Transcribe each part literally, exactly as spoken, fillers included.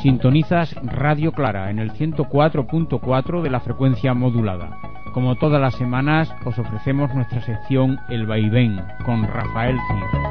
Sintonizas Radio Clara en el ciento cuatro punto cuatro de la frecuencia modulada. Como todas las semanas, os ofrecemos nuestra sección El Vaivén con Rafael Cid.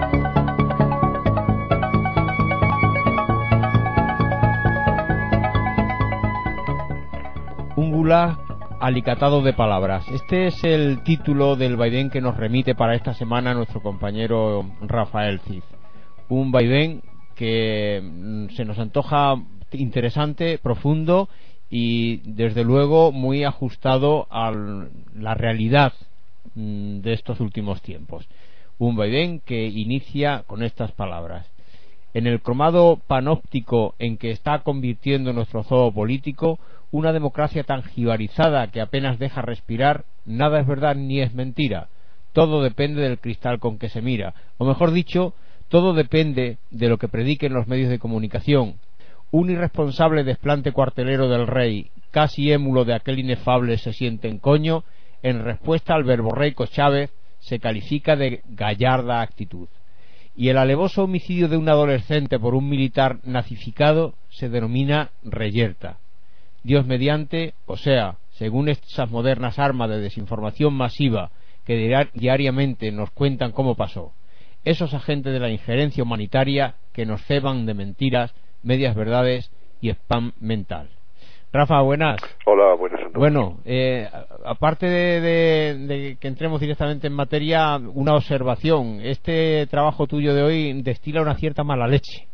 Un bula alicatado de palabras. Este es el título del vaivén que nos remite para esta semana nuestro compañero Rafael Cid. Un vaivén que se nos antoja interesante, profundo y desde luego muy ajustado a la realidad de estos últimos tiempos. Un vaivén que inicia con estas palabras: en el cromado panóptico en que está convirtiendo nuestro zoo político, una democracia tan jibarizada que apenas deja respirar, nada es verdad ni es mentira. Todo depende del cristal con que se mira, o mejor dicho, todo depende de lo que prediquen los medios de comunicación. Un irresponsable desplante cuartelero del rey, casi émulo de aquel inefable se siente en coño, en respuesta al verborreico Chávez, se califica de gallarda actitud. Y el alevoso homicidio de un adolescente por un militar nazificado se denomina reyerta. Dios mediante, o sea, según esas modernas armas de desinformación masiva que diariamente nos cuentan cómo pasó, esos agentes de la injerencia humanitaria que nos ceban de mentiras, medias verdades y spam mental. Rafa, buenas. Hola, buenas. Entonces. Bueno, eh, aparte de, de, de que entremos directamente en materia, una observación. Este trabajo tuyo de hoy destila una cierta mala leche.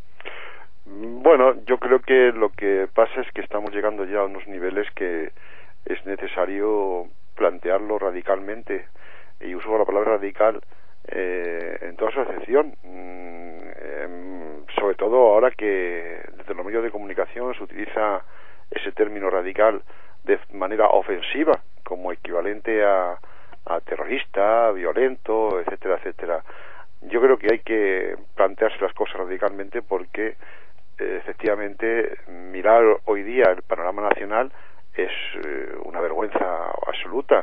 Bueno, yo creo que lo que pasa es que estamos llegando ya a unos niveles que es necesario plantearlo radicalmente, y uso la palabra radical eh, en toda su acepción, mm, eh, sobre todo ahora que desde los medios de comunicación se utiliza ese término radical de manera ofensiva, como equivalente a, a terrorista, violento, etcétera, etcétera. Yo creo que hay que plantearse las cosas radicalmente porque efectivamente mirar hoy día el panorama nacional es eh, una vergüenza absoluta.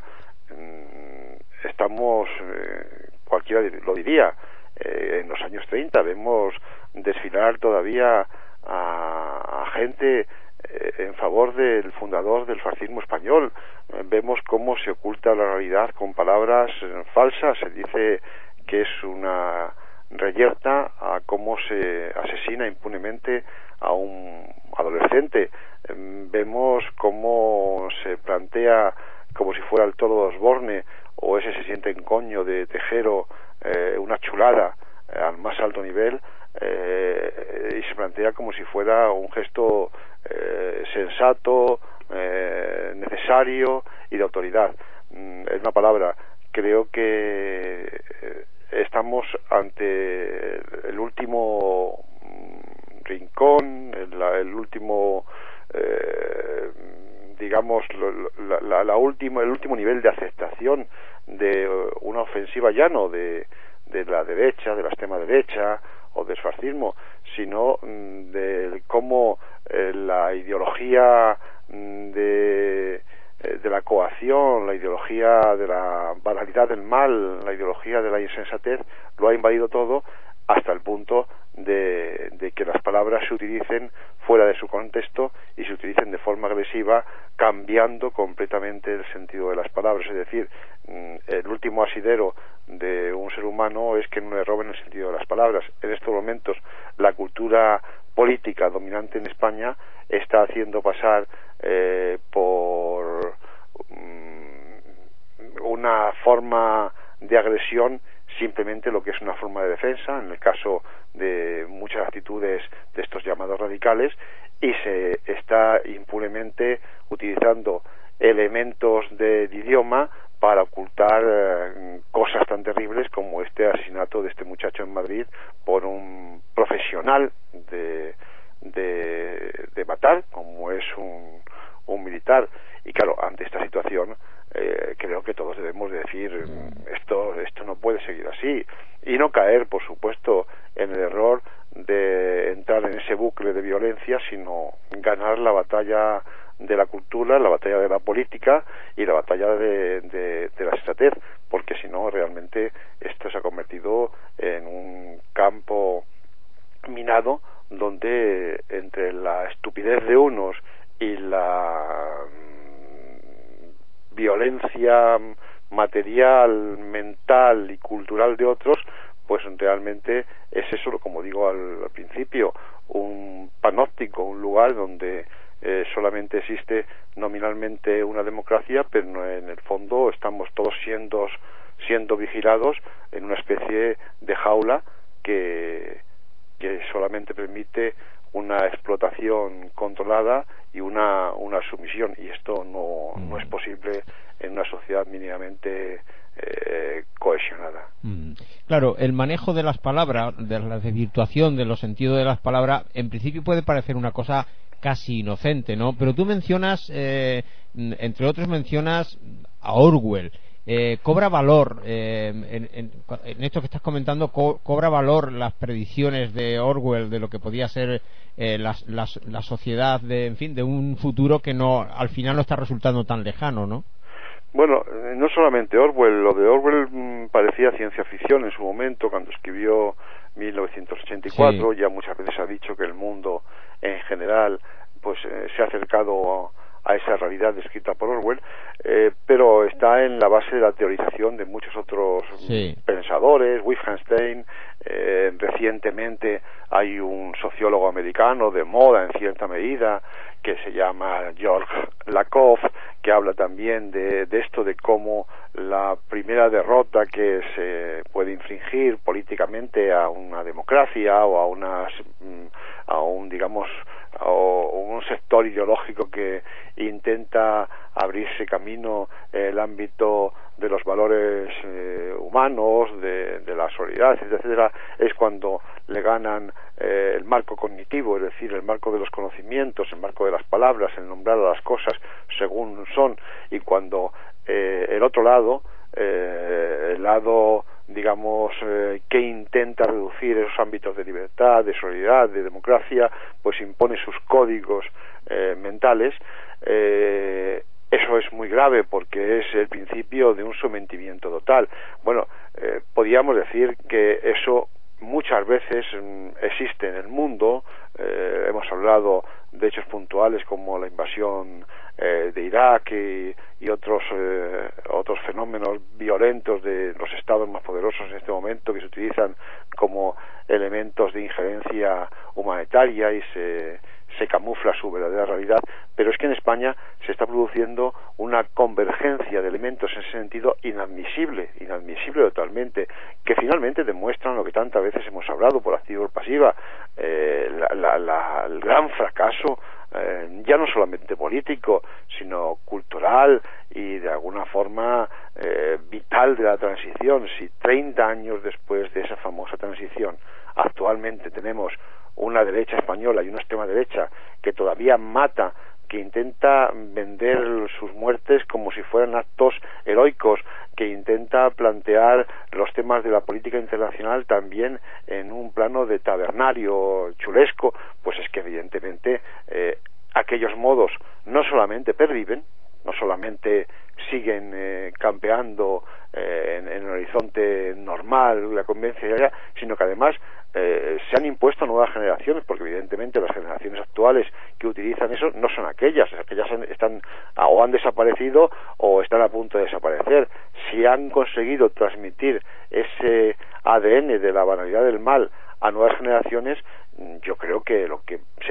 Estamos, eh, cualquiera lo diría, eh, en los años treinta vemos desfilar todavía a, a gente eh, en favor del fundador del fascismo español. Eh, vemos cómo se oculta la realidad con palabras eh, falsas. Se dice que es una reyerta a cómo se asesina impunemente a un adolescente. Vemos cómo se plantea como si fuera el toro de Osborne o ese se siente en coño de Tejero eh, una chulada eh, al más alto nivel, eh, y se plantea como si fuera un gesto eh, sensato, eh, necesario y de autoridad. Mm, es una palabra. Creo que eh, estamos ante el último rincón, el, el último, eh, digamos, la, la, la última, el último nivel de aceptación de una ofensiva ya no de, de la derecha, de la extrema derecha o del fascismo, sino de cómo eh, la ideología de de la coacción, la ideología de la banalidad del mal, la ideología de la insensatez lo ha invadido todo, hasta el punto de, de que las palabras se utilicen fuera de su contexto y se utilicen de forma agresiva, cambiando completamente el sentido de las palabras. Es decir, el último asidero de un ser humano es que no le roben el sentido de las palabras. En estos momentos la cultura política dominante en España está haciendo pasar eh, por um, una forma de agresión simplemente lo que es una forma de defensa, en el caso de muchas actitudes de estos llamados radicales, y se está impunemente utilizando elementos de, de idioma para ocultar eh, cosas tan terribles como este asesinato de este muchacho en Madrid por un profesional de de, de matar, como es un, un militar. Y claro, ante esta situación eh, creo que todos debemos decir esto esto no puede seguir así, y no caer, por supuesto, en el error de entrar en ese bucle de violencia, sino ganar la batalla de la cultura, la batalla de la política y la batalla de, de, de la sensatez, porque si no realmente esto se ha convertido en un campo minado donde entre la estupidez de unos y la mm, violencia material, mental y cultural de otros, pues realmente es eso, como digo al, al principio, un panóptico, un lugar donde eh, solamente existe nominalmente una democracia, pero no, en el fondo estamos todos siendo siendo vigilados en una especie de jaula que que solamente permite una explotación controlada y una una sumisión, y esto no, mm. no es posible en una sociedad mínimamente eh, cohesionada. Mm. Claro, el manejo de las palabras, de la desvirtuación de los sentidos de las palabras, en principio puede parecer una cosa casi inocente, ¿no? Pero tú mencionas, eh, entre otros mencionas a Orwell. Eh, cobra valor eh, en, en, en esto que estás comentando, co cobra valor las predicciones de Orwell de lo que podía ser eh, la, la, la sociedad de, en fin, de un futuro que no, al final no está resultando tan lejano, ¿no? Bueno, no solamente Orwell, lo de Orwell mmm, parecía ciencia ficción en su momento cuando escribió mil novecientos ochenta y cuatro, sí. Ya muchas veces ha dicho que el mundo en general pues eh, se ha acercado a a esa realidad descrita por Orwell, eh, pero está en la base de la teorización de muchos otros sí. pensadores, Wittgenstein, eh, recientemente hay un sociólogo americano de moda en cierta medida que se llama George Lakoff, que habla también de, de esto, de cómo la primera derrota que se puede infligir políticamente a una democracia o a unas a un digamos o un sector ideológico que intenta abrirse camino en el ámbito de los valores eh, humanos, de, de la solidaridad, etcétera, etcétera, es cuando le ganan eh, el marco cognitivo, es decir, el marco de los conocimientos, el marco de las palabras, el nombrar a las cosas según son, y cuando eh, el otro lado, eh, el lado digamos eh, que intenta reducir esos ámbitos de libertad, de solidaridad, de democracia, pues impone sus códigos eh, mentales. Eh, eso es muy grave porque es el principio de un sometimiento total. Bueno, eh, podríamos decir que eso muchas veces mm, existe en el mundo. Eh, hemos hablado de hechos puntuales como la invasión eh, de Irak y, y otros eh, otros fenómenos violentos de los estados más poderosos en este momento que se utilizan como elementos de injerencia humanitaria y se se camufla su verdadera realidad, pero es que en España se está produciendo una convergencia de elementos en ese sentido inadmisible, inadmisible totalmente, que finalmente demuestran lo que tantas veces hemos hablado por activa o por pasiva, eh, la, la, la, el gran fracaso eh, ya no solamente político, sino cultural y de alguna forma eh, vital de la transición. Si treinta años después de esa famosa transición actualmente tenemos una derecha española y una extrema derecha que todavía mata, que intenta vender sus muertes como si fueran actos heroicos, que intenta plantear los temas de la política internacional también en un plano de tabernario chulesco, pues es que evidentemente eh, aquellos modos no solamente perviven, no solamente siguen eh, campeando eh, en, en el horizonte normal, la convencionalidad, sino que además eh, se han impuesto a nuevas generaciones, porque evidentemente las generaciones actuales que utilizan eso no son aquellas, aquellas están o han desaparecido o están a punto de desaparecer. Si han conseguido transmitir ese A D N de la banalidad del mal a nuevas generaciones, yo creo que lo que se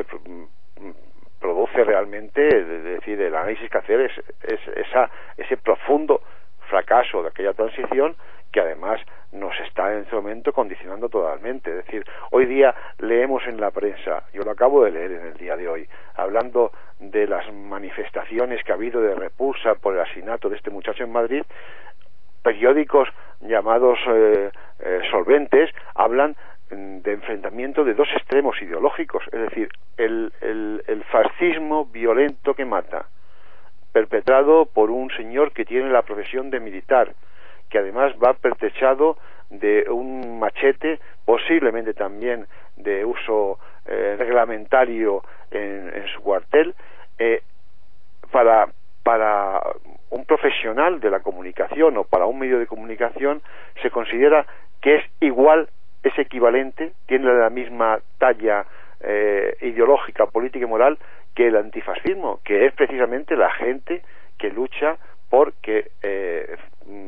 produce realmente, es decir, el análisis que hacer es, es esa, ese profundo fracaso de aquella transición que además nos está en este momento condicionando totalmente. Es decir, hoy día leemos en la prensa, yo lo acabo de leer en el día de hoy, hablando de las manifestaciones que ha habido de repulsa por el asesinato de este muchacho en Madrid, periódicos llamados eh, eh, solventes hablan de enfrentamiento de dos extremos ideológicos, es decir, el, el, el fascismo violento que mata, perpetrado por un señor que tiene la profesión de militar, que además va pertrechado de un machete, posiblemente también de uso eh, reglamentario en, en su cuartel, eh, para, para un profesional de la comunicación o para un medio de comunicación se considera que es igual, es equivalente, tiene la misma talla eh, ideológica, política y moral que el antifascismo, que es precisamente la gente que lucha por que eh,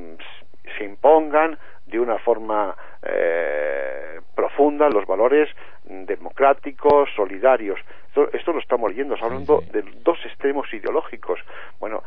se impongan de una forma eh, profunda los valores democráticos, solidarios. Esto, esto lo estamos leyendo, estamos hablando sí, sí. de dos extremos ideológicos. Bueno,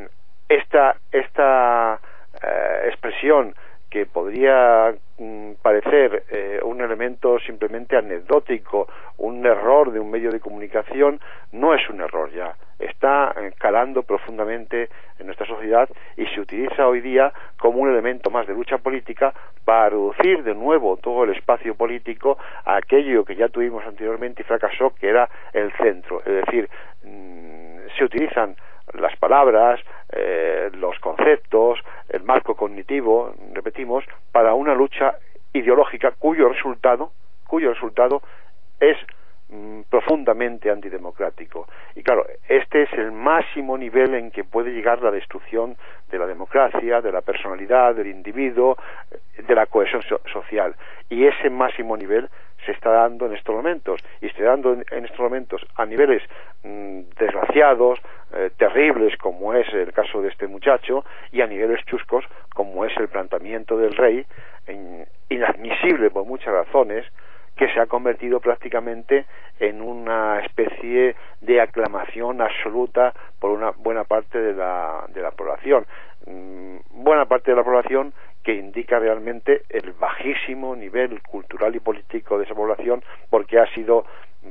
esta esta eh, expresión que podría mm, parecer eh, un elemento simplemente anecdótico, un error de un medio de comunicación, no es un error ya. Está eh, calando profundamente en nuestra sociedad y se utiliza hoy día como un elemento más de lucha política para reducir de nuevo todo el espacio político a aquello que ya tuvimos anteriormente y fracasó, que era el centro. Es decir, mmm, se utilizan las palabras, eh, los conceptos, el marco cognitivo, repetimos, para una lucha ideológica cuyo resultado, cuyo resultado es mm, profundamente antidemocrático. Y claro, este es el máximo nivel en que puede llegar la destrucción de la democracia, de la personalidad, del individuo, de la cohesión so- social. Y ese máximo nivel se está dando en estos momentos, y se está dando en, en estos momentos a niveles mmm, desgraciados, eh, terribles, como es el caso de este muchacho, y a niveles chuscos, como es el planteamiento del rey, en, inadmisible por muchas razones, que se ha convertido prácticamente en una especie de aclamación absoluta por una buena parte de la, de la población. Mm, buena parte de la población que indica realmente el bajísimo nivel cultural y político de esa población, porque ha sido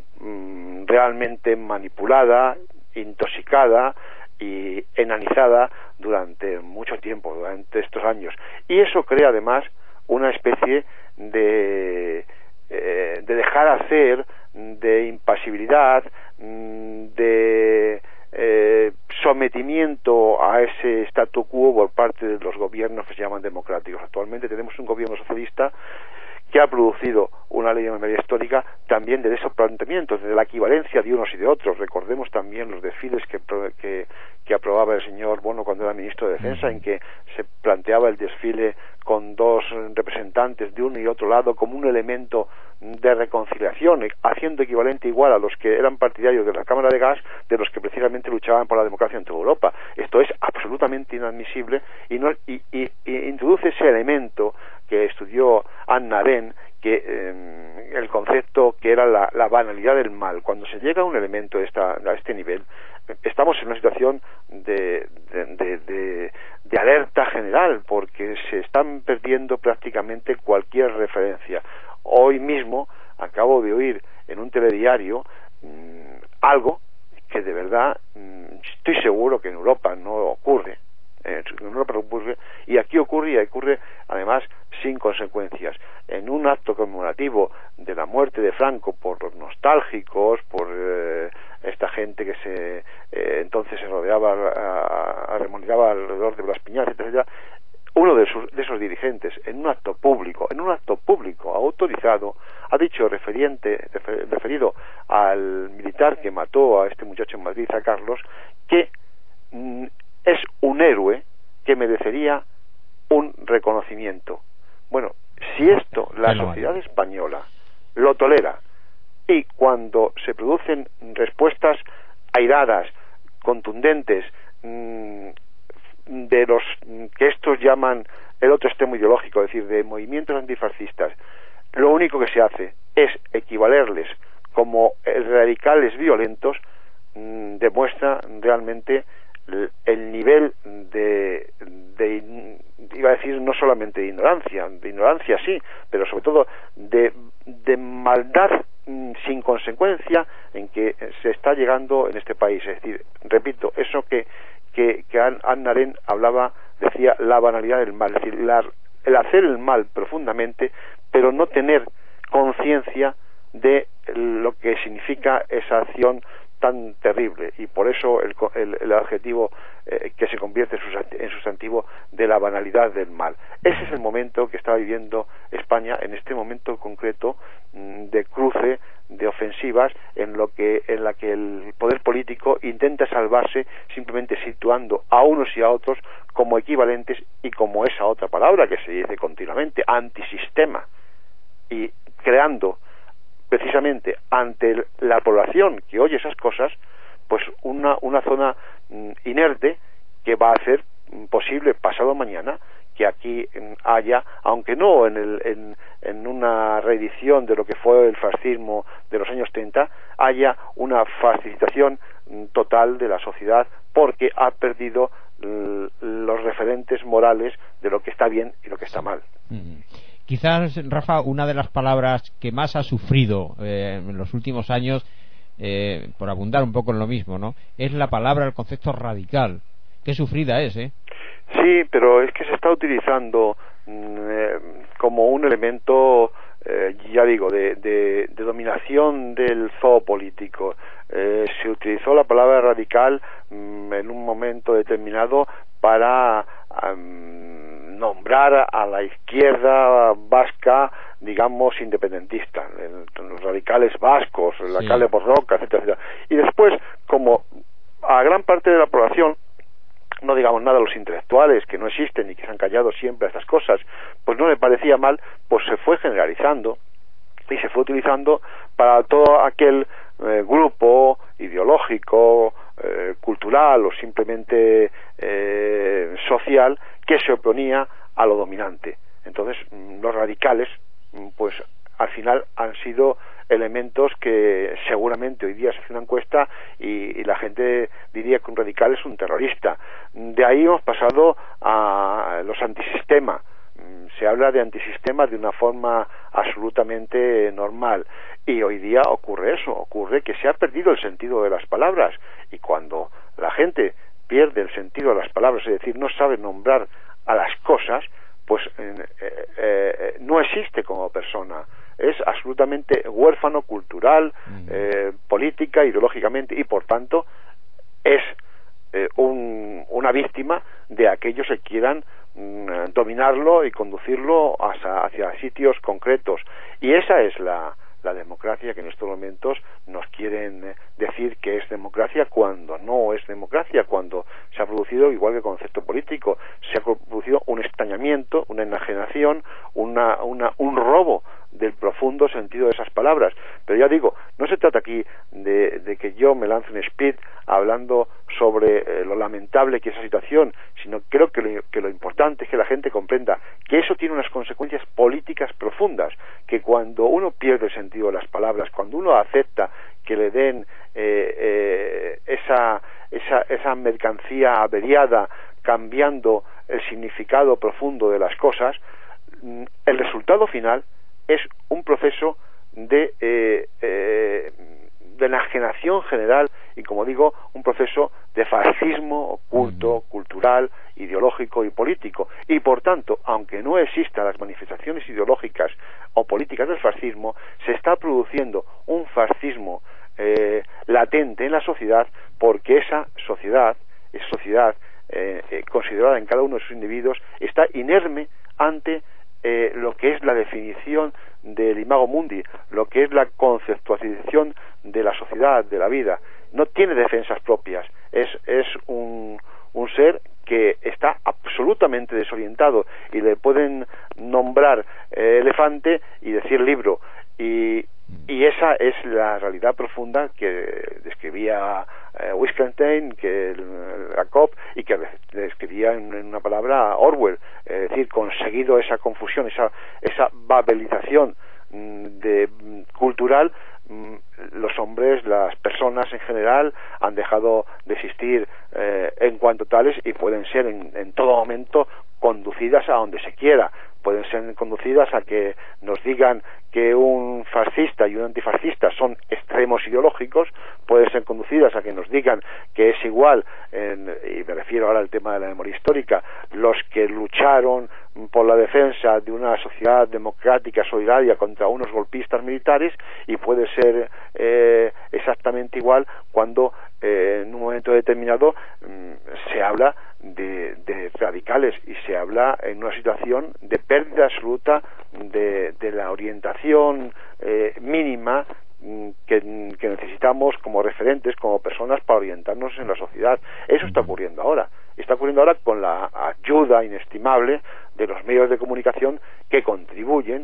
mm, realmente manipulada, intoxicada y enanizada durante mucho tiempo, durante estos años. Y eso crea además una especie de, eh, de dejar hacer, de impasibilidad, de eh, sometimiento a ese statu quo por parte de los gobiernos que se llaman democráticos. Actualmente tenemos un gobierno socialista que ha producido una ley de memoria histórica también de esos planteamientos, de la equivalencia de unos y de otros. Recordemos también los desfiles que, que, que aprobaba el señor Bono cuando era ministro de Defensa, en que se planteaba el desfile con dos representantes de uno y otro lado como un elemento de reconciliación, haciendo equivalente igual a los que eran partidarios de la Cámara de Gas, de los que precisamente luchaban por la democracia en toda Europa. Esto es absolutamente inadmisible y, no, y, y, y introduce ese elemento que estudió Hannah Arendt, que eh, el concepto que era la, la banalidad del mal. Cuando se llega a un elemento de esta, a este nivel, estamos en una situación de, de, de, de, de alerta general, porque se están perdiendo prácticamente cualquier referencia. Hoy mismo acabo de oír en un telediario mmm, algo que de verdad mmm, estoy seguro que en Europa no ocurre. En Europa no ocurre, y aquí ocurre, y ocurre además sin consecuencias. En un acto conmemorativo de la muerte de Franco por los nostálgicos, por eh, esta gente que se eh, entonces se rodeaba, a, a, remolcaba alrededor de Blas Piñar, etcétera, etcétera, uno de, sus, de esos dirigentes, en un acto público, en un acto público autorizado, ha dicho, referiente, refer, referido al militar que mató a este muchacho en Madrid, a Carlos, que mm, es un héroe que merecería un reconocimiento. Bueno, si esto la sociedad española lo tolera, y cuando se producen respuestas airadas, contundentes, mmm, de los que estos llaman el otro extremo ideológico, es decir, de movimientos antifascistas, lo único que se hace es equivalerles como radicales violentos, mmm, demuestra realmente el, el nivel de, de, iba a decir, no solamente de ignorancia, de ignorancia sí, pero sobre todo de, de maldad mmm, sin consecuencia en que se está llegando en este país. Es decir, repito, eso que que, que Hannah Arendt hablaba, decía, la banalidad del mal, es decir, la, el hacer el mal profundamente, pero no tener conciencia de lo que significa esa acción tan terrible, y por eso el, el, el adjetivo eh, que se convierte en sustantivo de la banalidad del mal. Ese es el momento que está viviendo España, en este momento concreto mmm, de cruce, de ofensivas, en lo que en la que el poder político intenta salvarse simplemente situando a unos y a otros como equivalentes, y como esa otra palabra que se dice continuamente, antisistema, y creando precisamente ante la población que oye esas cosas, pues una, una zona mm, inerte que va a hacer posible pasado mañana que aquí haya, aunque no en, el, en, en una reedición de lo que fue el fascismo de los años treinta, haya una fascitación total de la sociedad porque ha perdido los referentes morales de lo que está bien y lo que está mal. Mm. Quizás, Rafa, una de las palabras que más ha sufrido eh, en los últimos años, eh, por abundar un poco en lo mismo, ¿no?, es la palabra, el concepto radical. Qué sufrida es, ¿eh? Sí, pero es que se está utilizando eh, como un elemento, eh, ya digo, de, de, de dominación del zoo político. Eh, se utilizó la palabra radical mm, en un momento determinado para um, nombrar a la izquierda vasca, digamos, independentista, el, los radicales vascos, la sí. Cale Borroca, etcétera, etcétera. Y después, como a gran parte de la población, no digamos nada a los intelectuales que no existen y que se han callado siempre a estas cosas, pues no le parecía mal, pues se fue generalizando y se fue utilizando para todo aquel eh, grupo ideológico, eh, cultural o simplemente eh, social que se oponía a lo dominante. Entonces, los radicales, pues al final han sido elementos que seguramente hoy día se hace una encuesta y, y la gente diría que un radical es un terrorista. De ahí hemos pasado a los antisistemas. Se habla de antisistemas de una forma absolutamente normal y hoy día ocurre eso, ocurre que se ha perdido el sentido de las palabras y cuando la gente pierde el sentido de las palabras, es decir, no sabe nombrar a las cosas, pues eh, eh, no existe como persona. Es absolutamente huérfano cultural, eh, política, ideológicamente, y por tanto es eh, un, una víctima de aquellos que quieran mm, dominarlo y conducirlo hacia, hacia sitios concretos. Y esa es la, la democracia que en estos momentos nos quieren decir que es democracia cuando no es democracia, cuando se ha producido, igual que el concepto político, se ha producido un extrañamiento, una enajenación, una, una, un robo del profundo sentido de esas palabras. Pero ya digo, no se trata aquí de, de que yo me lance un speed hablando sobre eh, lo lamentable que es esa situación, sino creo que lo, que lo importante es que la gente comprenda que eso tiene unas consecuencias políticas profundas, que cuando uno pierde el sentido de las palabras, cuando uno acepta que le den eh, eh, esa, esa, esa mercancía averiada, cambiando el significado profundo de las cosas, el resultado final es un proceso de, eh, eh, de enajenación general y, como digo, un proceso de fascismo oculto, uh-huh. cultural, ideológico y político. Y, por tanto, aunque no existan las manifestaciones ideológicas o políticas del fascismo, se está produciendo un fascismo eh, latente en la sociedad porque esa sociedad, esa sociedad eh, eh, considerada en cada uno de sus individuos, está inerme ante Eh, lo que es la definición del imago mundi, lo que es la conceptualización de la sociedad, de la vida. No tiene defensas propias, es, es un, un ser que está absolutamente desorientado y le pueden nombrar eh, elefante y decir libro, y, y esa es la realidad profunda que describía eh, Wittgenstein, que Jacob, y que describía en, en una palabra Orwell, es decir, conseguido esa confusión, esa, esa babelización mm, de, mm, cultural. mm, los hombres, las personas en general han dejado de existir eh, en cuanto tales y pueden ser en, en todo momento conducidas a donde se quiera. Pueden ser conducidas a que nos digan que un fascista y un antifascista son extremos ideológicos, pueden ser conducidas a que nos digan que es igual, en, y me refiero ahora al tema de la memoria histórica, los que lucharon por la defensa de una sociedad democrática solidaria contra unos golpistas militares, y puede ser eh, exactamente igual cuando eh, en un momento determinado mmm, se habla de, de radicales y se habla en una situación de pérdida absoluta de, de la orientación eh, mínima que, que necesitamos como referentes, como personas para orientarnos en la sociedad. Eso está ocurriendo ahora. Está ocurriendo ahora con la ayuda inestimable de los medios de comunicación que contribuyen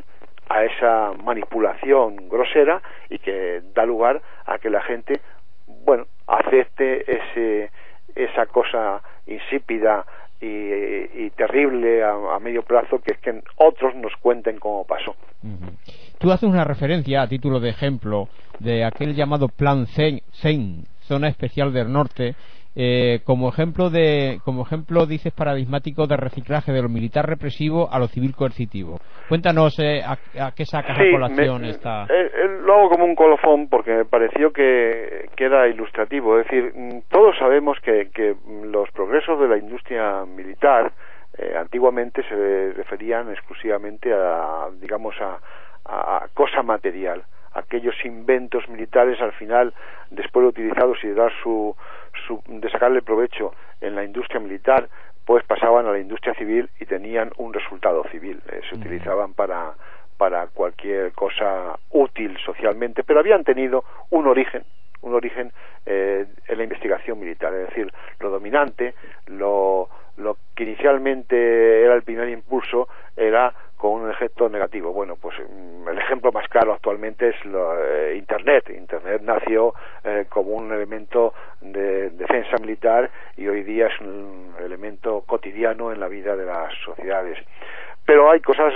a esa manipulación grosera y que da lugar a que la gente, bueno, acepte ese esa cosa insípida y, y terrible a, a medio plazo, que es que otros nos cuenten cómo pasó. Uh-huh. Tú haces una referencia a título de ejemplo de aquel llamado Plan C E N, Zona Especial del Norte, eh, como ejemplo de como ejemplo dices paradigmático de reciclaje de lo militar represivo a lo civil coercitivo. Cuéntanos eh, a, a qué sacas sí, a colación me, esta. Eh, eh, lo hago como un colofón porque me pareció que, que era ilustrativo. Es decir, todos sabemos que, que los progresos de la industria militar eh, antiguamente se referían exclusivamente a, digamos, a, a cosa material. Aquellos inventos militares, al final, después de utilizados y de dar su, su de sacarle provecho en la industria militar, pues pasaban a la industria civil y tenían un resultado civil. Eh, se utilizaban para para cualquier cosa útil socialmente, pero habían tenido un origen, un origen eh, en la investigación militar. Es decir, lo dominante, lo lo que inicialmente era el primer impulso, era con un efecto negativo. Bueno, pues el ejemplo más claro actualmente es lo, eh, Internet. Internet nació eh, como un elemento de defensa militar y hoy día es un elemento cotidiano en la vida de las sociedades. Pero hay cosas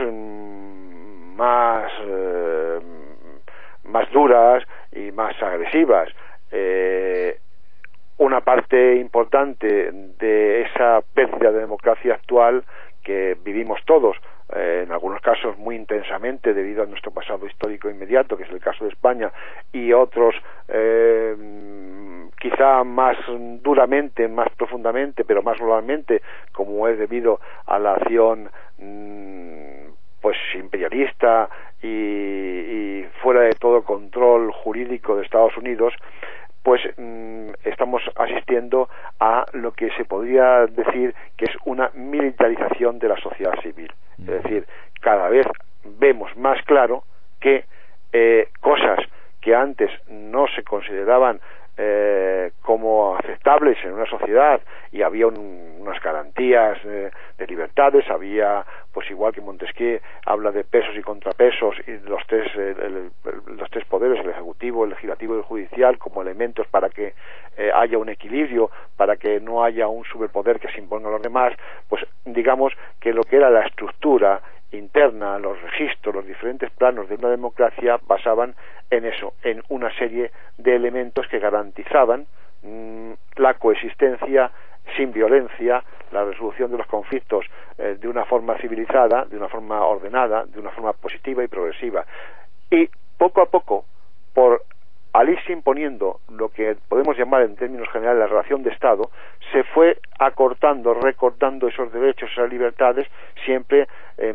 mmm, más eh, más duras y más agresivas. Eh, una parte importante de esa pérdida de democracia actual que vivimos todos, eh, en algunos casos muy intensamente debido a nuestro pasado histórico inmediato, que es el caso de España, y otros eh, quizá más duramente, más profundamente, pero más globalmente, como es debido a la acción mmm, pues imperialista y, y fuera de todo control jurídico de Estados Unidos, pues mmm, estamos asistiendo a lo que se podría decir que es una militarización de la sociedad civil. Es decir, cada vez vemos más claro que eh, cosas que antes no se consideraban eh, como aceptables en una sociedad y había un, unas garantías eh, de libertades, había, pues igual que Montesquieu habla de pesos y contrapesos y los tres el, el, el, los tres poderes, el ejecutivo, el legislativo y el judicial, como elementos para que eh, haya un equilibrio, para que no haya un superpoder que se imponga a los demás. Pues digamos que lo que era la estructura interna, los registros, los diferentes planos de una democracia basaban en eso, en una serie de elementos que garantizaban mmm, la coexistencia sin violencia, la resolución de los conflictos eh, de una forma civilizada, de una forma ordenada, de una forma positiva y progresiva. Y poco a poco, por al irse imponiendo lo que podemos llamar en términos generales la relación de Estado, se fue acortando, recortando esos derechos, esas libertades, siempre eh,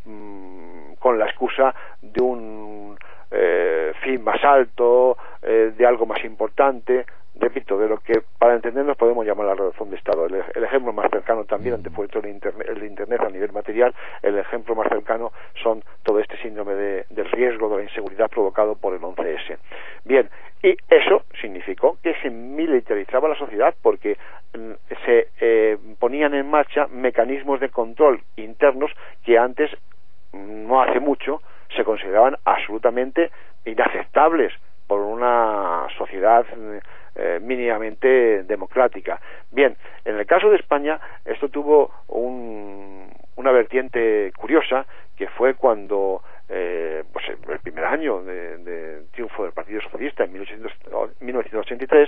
mm, con la excusa de un eh, fin más alto, eh, de algo más importante. Repito, de lo que para entendernos podemos llamar la razón de Estado. El, el ejemplo más cercano también, ante fue el internet, el internet a nivel material, el ejemplo más cercano son todo este síndrome de, del riesgo, de la inseguridad provocado por el once ese. Bien, y eso significó que se militarizaba la sociedad porque mm, se eh, ponían en marcha mecanismos de control internos que antes, no hace mucho, se consideraban absolutamente inaceptables por una sociedad eh, mínimamente democrática. Bien, en el caso de España esto tuvo un, una vertiente curiosa, que fue cuando eh, pues el primer año de, de triunfo del Partido Socialista en mil novecientos ochenta y tres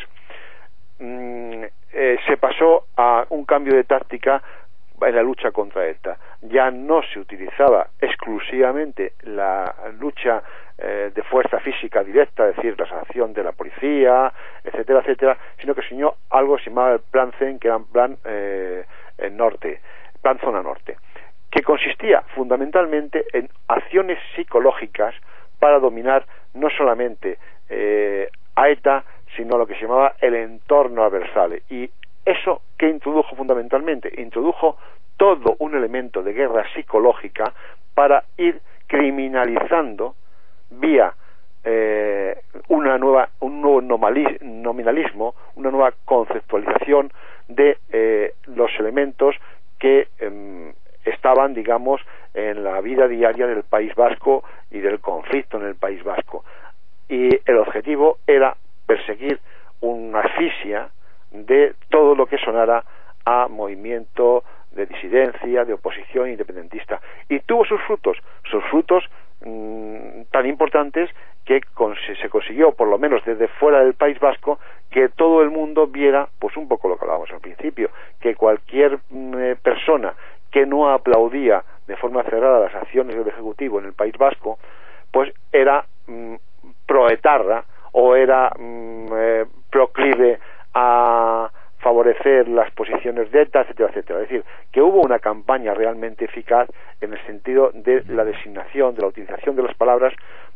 mmm, eh, se pasó a un cambio de táctica en la lucha contra ETA. Ya no se utilizaba exclusivamente la lucha eh, de fuerza física directa, es decir, la acción de la policía, etcétera, etcétera, sino que se unió algo que se llamaba el Plan C E N, que era un plan eh, en norte, plan zona norte, que consistía fundamentalmente en acciones psicológicas para dominar no solamente eh, a ETA, sino lo que se llamaba el entorno adversal. Y eso que introdujo fundamentalmente, introdujo todo un elemento de guerra psicológica para ir criminalizando vía eh, una nueva, un nuevo nominalismo, una nueva conceptualización de eh, los elementos que eh, estaban, digamos, en la vida diaria del País Vasco y del conflicto en el País Vasco. Y el objetivo era perseguir una asfixia de todo lo que sonara a movimiento de disidencia, de oposición independentista. Y tuvo sus frutos, sus frutos mmm, tan importantes que con, se consiguió, por lo menos desde fuera del País Vasco, que todo el mundo viera, pues un poco lo que hablábamos al principio, que cualquier mmm, persona que no aplaudía de forma cerrada las acciones del Ejecutivo en el País Vasco, pues era mmm, proetarra o era mmm, eh, proclive a favorecer las posiciones de ETA, etcétera, etcétera. Es decir, que hubo una campaña realmente eficaz en el sentido de la designación, de la utilización de las palabras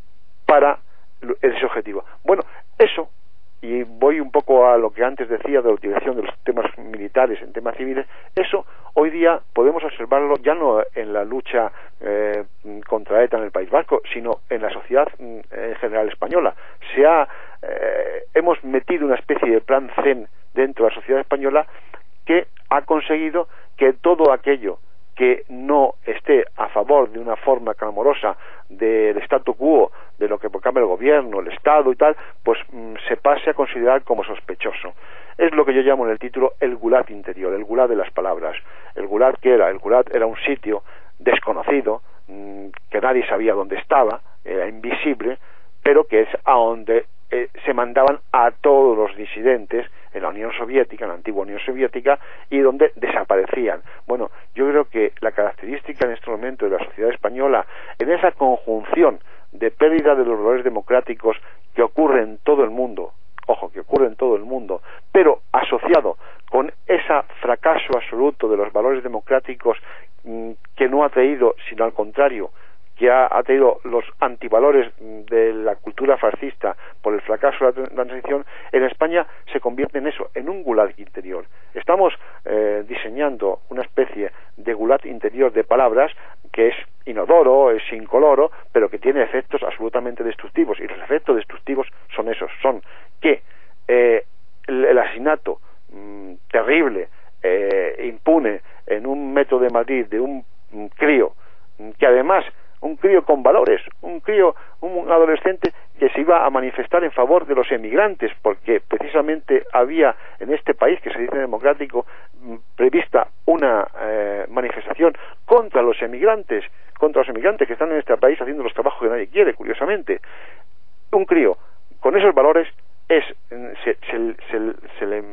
para ese objetivo. Bueno, eso, y voy un poco a lo que antes decía de la utilización de los temas militares en temas civiles, eso hoy día podemos observarlo ya no en la lucha eh, contra ETA en el País Vasco, sino en la sociedad en general española. Se ha, eh, hemos metido una especie de plan Zen dentro de la sociedad española que ha conseguido que todo aquello que no esté a favor de una forma clamorosa del statu quo, de lo que proclama el gobierno, el Estado y tal, pues mmm, se pase a considerar como sospechoso. Es lo que yo llamo en el título el gulag interior, el gulag de las palabras. El gulag, ¿qué era? El gulag era un sitio desconocido, mmm, que nadie sabía dónde estaba, era invisible, pero que es a donde eh, se mandaban a todos los disidentes en la Unión Soviética, en la antigua Unión Soviética, y donde desaparecían. Bueno, yo creo que la característica en este momento de la sociedad española, en esa conjunción de pérdida de los valores democráticos que ocurre en todo el mundo, ojo, que ocurre en todo el mundo, pero asociado con ese fracaso absoluto de los valores democráticos mmm, que no ha traído, sino al contrario, que ha, ha traído los antivalores de la cultura fascista por el fracaso de la transición, en España se convierte en eso, en un gulag interior. Estamos eh, diseñando una especie de gulag interior de palabras que es inodoro, es incoloro, pero que tiene efectos absolutamente destructivos, y los efectos destructivos son esos, son que eh, el, el asesinato mmm, terrible, eh, impune, en un metro de Madrid de un, un crío, que además un crío con valores, un crío, un adolescente que se iba a manifestar en favor de los emigrantes, porque precisamente había en este país, que se dice democrático, prevista una eh, manifestación contra los emigrantes, contra los emigrantes que están en este país haciendo los trabajos que nadie quiere, curiosamente. Un crío con esos valores es se, se, se, se le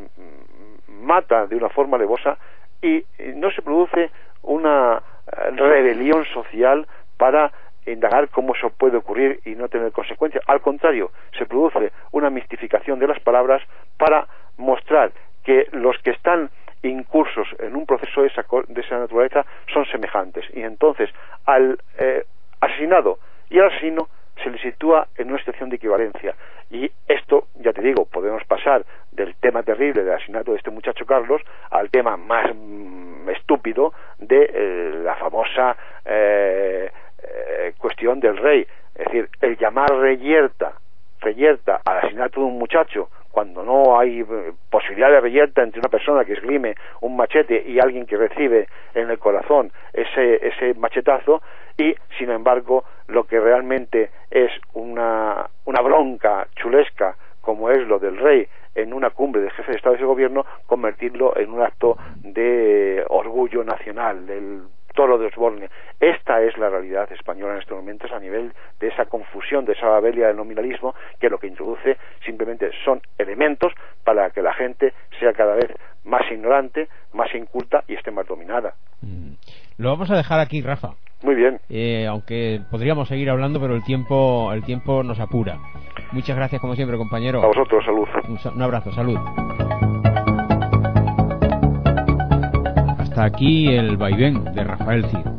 mata de una forma alevosa y no se produce una rebelión social para indagar cómo eso puede ocurrir y no tener consecuencias. Al contrario, se produce una mistificación de las palabras para mostrar que los que están incursos en un proceso de esa, de esa naturaleza son semejantes. Y entonces, al eh, asesinado y al asesino se le sitúa en una situación de equivalencia. Y esto, ya te digo, podemos pasar del tema terrible del asesinato de este muchacho Carlos al tema más mmm, estúpido de eh, la famosa eh, eh, cuestión del rey. Es decir, el llamar reyerta, reyerta al asesinato de un muchacho cuando no hay eh, posibilidad de reyerta entre una persona que esgrime un machete y alguien que recibe en el corazón ese, ese machetazo, y sin embargo lo que realmente es una, una bronca chulesca como es lo del rey en una cumbre de jefe de Estado y de Gobierno, convertirlo en un acto de orgullo nacional, del toro de Osborne. Esta es la realidad española en estos momentos a nivel de esa confusión, de esa babelia del nominalismo, que lo que introduce simplemente son elementos para que la gente sea cada vez más ignorante, más inculta y esté más dominada. Mm. Lo vamos a dejar aquí, Rafa. Muy bien. Eh, aunque podríamos seguir hablando, pero el tiempo el tiempo nos apura. Muchas gracias, como siempre, compañero. A vosotros, salud. Un, un abrazo, salud. Hasta aquí el vaivén de Rafael Cid.